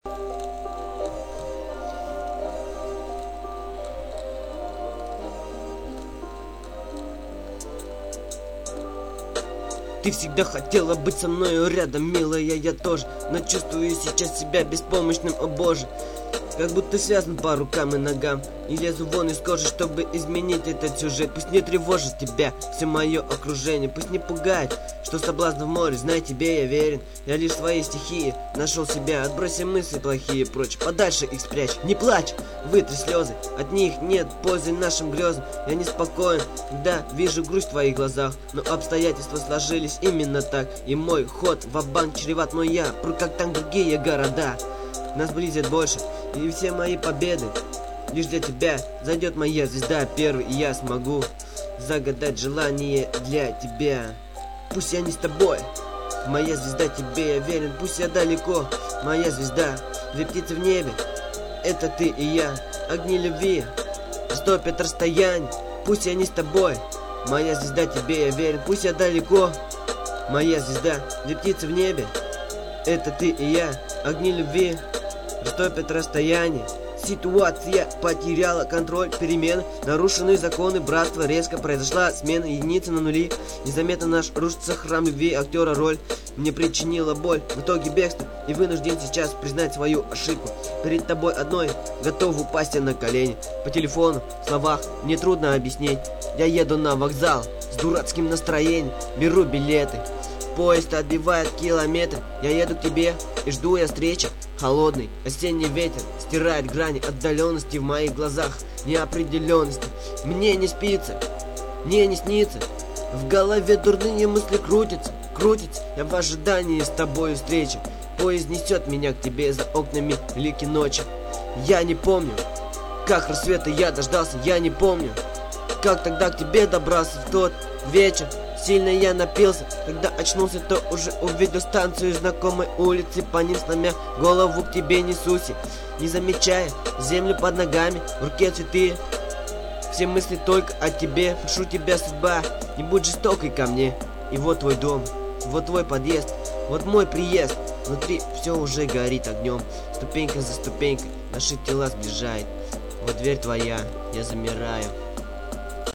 Ты всегда хотела быть со мною рядом, милая, я тоже, но чувствую сейчас себя беспомощным, о боже. Как будто связан по рукам и ногам и лезу вон из кожи, чтобы изменить этот сюжет. Пусть не тревожит тебя все мое окружение, пусть не пугает, что соблазн в море, знай, тебе я верен. Я лишь в своей стихии нашел себя, отброси мысли плохие прочь, подальше их спрячь. Не плачь, вытри слезы, от них нет пользы нашим грезам. Я неспокоен, когда вижу грусть в твоих глазах, но обстоятельства сложились именно так, и мой ход ва-банк чреват, но я пру как там другие города. Нас близит больше, и все мои победы лишь для тебя. Зайдет моя звезда первой, и я смогу загадать желание для тебя. Пусть я не с тобой, моя звезда, тебе я верен. Пусть я далеко, моя звезда, две птицы в небе, это ты и я. Огни любви растопят расстояние. Пусть я не с тобой, моя звезда, тебе я верен. Пусть я далеко, моя звезда, две птицы в небе, это ты и я. Огни любви растопят расстояние. Ситуация потеряла контроль, перемены, нарушены законы братства, резко произошла смена единицы на нули. Незаметно наш рушится храм любви, актера роль мне причинила боль. В итоге бегство и вынужден сейчас признать свою ошибку. Перед тобой одной готов упасть я на колени. По телефону, в словах мне трудно объяснить. Я еду на вокзал с дурацким настроением, беру билеты. Поезд отбивает километры, я еду к тебе и жду я встречи. Холодный осенний ветер стирает грани отдаленности в моих глазах, неопределенности. Мне не спится, мне не снится, в голове дурные мысли крутятся. Я в ожидании с тобой встречи. Поезд несет меня к тебе за окнами лики ночи. Я не помню, как рассвета я дождался, я не помню, как тогда к тебе добрался в тот вечер. Сильно я напился, когда очнулся, то уже увидел станцию знакомой улицы. По ним сломя голову к тебе несусь, не замечая землю под ногами, в руке цветы. Все мысли только о тебе, прошу тебя, судьба, не будь жестокой ко мне. И вот твой дом, вот твой подъезд, вот мой приезд. Внутри все уже горит огнем, ступенька за ступенькой наши тела сближает. Вот дверь твоя, я замираю.